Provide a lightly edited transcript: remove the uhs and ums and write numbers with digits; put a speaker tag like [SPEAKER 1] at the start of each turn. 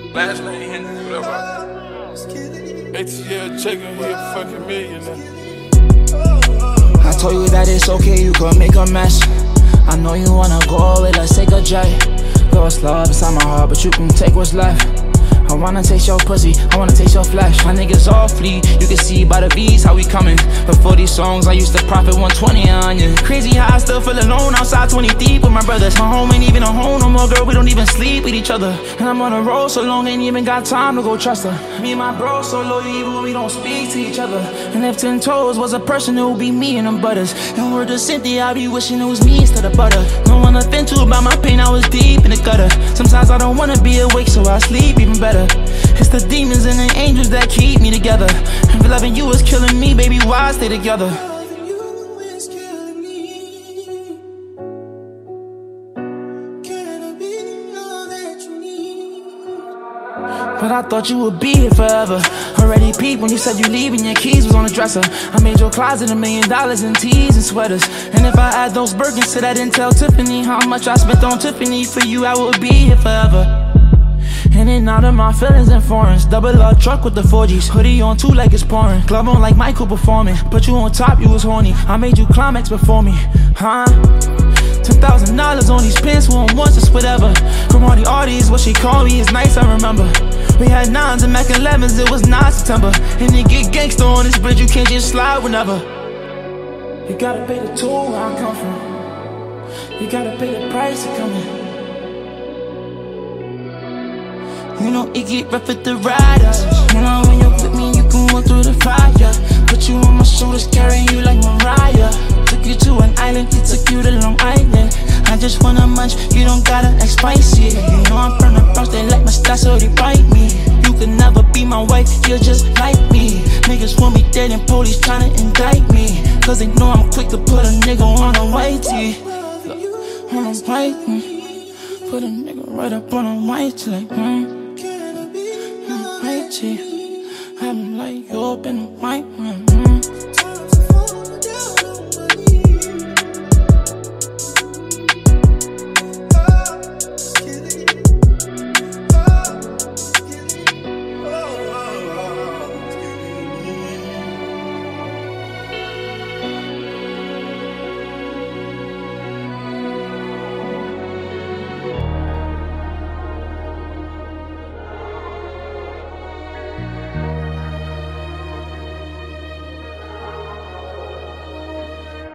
[SPEAKER 1] Last name Henry, whatever. ATL checking, he a fucking millionaire.
[SPEAKER 2] I told you that it's okay, you could make a mess. I know you wanna go with, let's take a jet. Though it's love inside my heart, but you can take what's left. I wanna taste your pussy, I wanna taste your flesh. My niggas all flee, you can see by the V's how we coming. Before these songs, I used to profit 120 on you. Crazy how I still feel alone outside 20 deep with my brothers. My home ain't even a home no more, girl, we don't even sleep with each other. And I'm on a road so long, ain't even got time to go trust her. Me and my bro so loyal even when we don't speak to each other. And if 10 toes was a person, it would be me and them brothers. And word to Cynthia, I be wishing it was me instead of butter. No one to vent to about my pain, I was deep in the gutter. Sometimes I don't wanna be awake, so I sleep even better. It's the demons and the angels that keep me together. If loving you is killing me, baby, why stay together?
[SPEAKER 3] Loving you is killing me. Can I be all that you need?
[SPEAKER 2] But I thought you would be here forever. Already peeped when you said you leaving, your keys was on the dresser. I made your closet $1 million in tees and sweaters. And if I add those Birkins to that, didn't tell Tiffany how much I spent on Tiffany. For you, I would be here forever. In and out of my feelings and foreigns. Double R truck with the 4Gs. Hoodie on too like it's pouring. Glove on like Michael performing. Put you on top, you was horny. I made you climax before me, huh? $10,000 on these pants, we on once, it's whatever. Kamari Artie is what she called me, it's nice, I remember. We had 9s and Mac 11s, it was not September. And it get gangsta on this bridge, you can't just slide whenever. You gotta pay the toll where I come from. You gotta pay the price to come in. You know it get rough at the riders. You know when you're with me, you can walk through the fire. Put you on my shoulders, carrying you like Mariah. Took you to an island, he took you to Long Island. I just wanna munch, you don't gotta act spicy. You know I'm from the Bronx, they like my style, so they bite me. You can never be my wife, you're just like me. Niggas want me dead and police tryna indict me. Cause they know I'm quick to put a nigga on a white tee. On a white tee. Put a nigga right up on a white tee, like, I'm like you up in the white room.